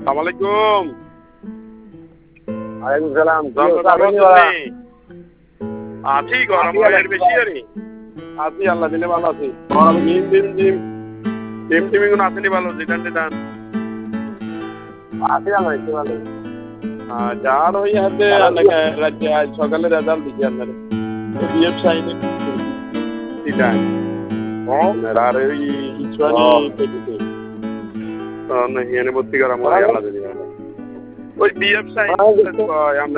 আলাইকুম। ওয়ালাইকুম সালাম। আছি গরম এর বেশি আরে আছি আল্লাহ দিলে ভালো আছি। টিম গুলো আসেনি ভালো জিদান টিদান আছি আমরা একটু ভালো। যার ওই হাতে রাজ্যে আজ সকালে রেজাল্ট দিচ্ছি আপনার বিএফ সাইনে টিদান আর ওই ইসওয়ানি পেটিতে হিয়ানে ভর্তি করা মনে হয় আল্লাহ দিলে ভালো। ওই বিএফ সাইন আমরা